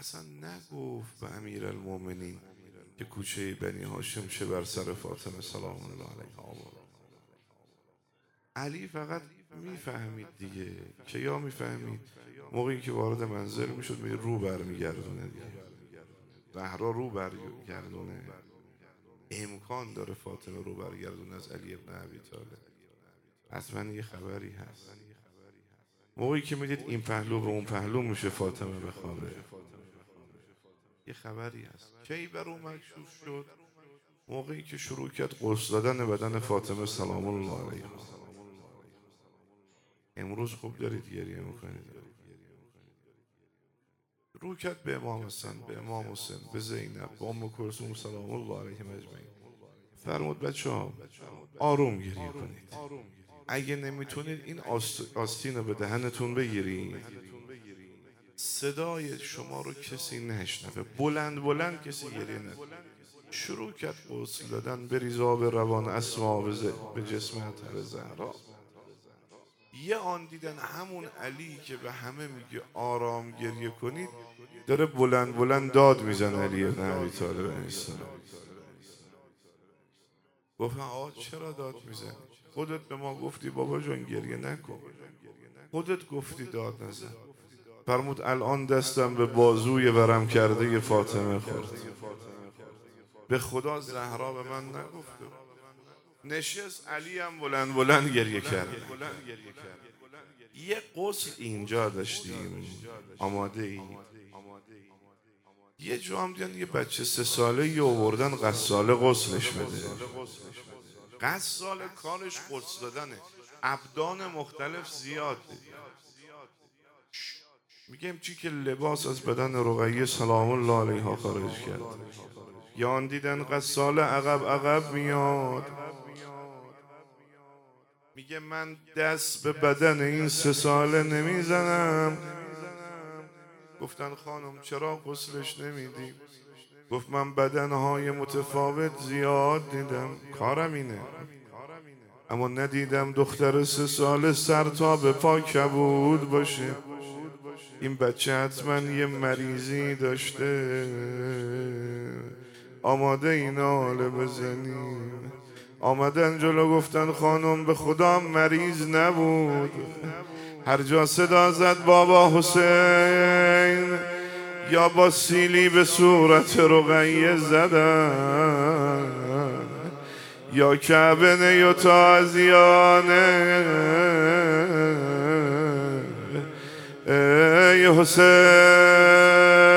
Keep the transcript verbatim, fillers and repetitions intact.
اصلا نگفت به امیرالمومنین که کوچه بنی هاشم چه بر سر فاطمه سلام الله علیها آورد. علی فقط میفهمید دیگه. که یا میفهمید موقعی که وارد منزل میشد می رو برمیگردونه دیگه. زهرا رو برگردونه، امکان داره فاطمه رو برگردونه از علی ابن ابی طالب. حتما یه خبری هست. موقعی که میدید این پهلو به اون پهلو میشه فاطمه بخوابه، یه خبری هست. کی بر او مکشوف شد؟ موقعی که شروع کرد غسل دادن بدن فاطمه سلام الله علیها. امروز خوب دارید گریه میکنید. رو کرد به امام حسن، به امام حسین، به زینب، به ام کلثوم سلام الله علیهم اجمعین. فرمود بچه‌ها آروم گریه کنید. اگه نمیتونید این آستین رو به دهنتون بگیرید، صدای شما رو کسی نشنوه، بلند بلند کسی گریه نکنه. شروع کرد غسل دادن، بریز آب روان اسما به جسم اطهر زهرا. یه آن دیدن همون علی که به همه میگه آرام گریه کنید داره بلند بلند داد میزنه. علی ابن ابی طالب علیه السلام گفت آقا چرا داد میزنی؟ خودت به ما گفتی بابا جان گریه نکن، خودت گفتی داد نزن. فرمود الان دستم به بازوی ورم کرده فاطمه خورد. به خدا زهرا به من نگفته. نشست علی هم بلند بلند گریه کرد. یه غسل اینجا داشتیم آماده ای. یه جا هم دیدن یه بچه سه ساله یه آوردن غساله غسلش بده. غساله کارش غسل دادنه، ابدان مختلف زیاده. میگم چی که لباس از بدن رقیه سلام الله علیها خارج کرد. یا آن دیدن غساله عقب عقب میاد، میگه من دست به بدن این سه ساله نمیزنم. گفتن خانم چرا غسلش نمیدی؟ گفت من بدنهای متفاوت زیاد دیدم، کارم اینه، اما ندیدم دختر سه ساله سر تا به پا کبود باشه. این بچه حتما یه مریضی داشته، آماده این ناله بزنیم. آمدن جلو گفتن خانم به خدا مریض نبود. هر جا صدا زد بابا حسین یا با سیلی به صورت رقیه زدن، یا کعبه یا تازیانه. ای حسین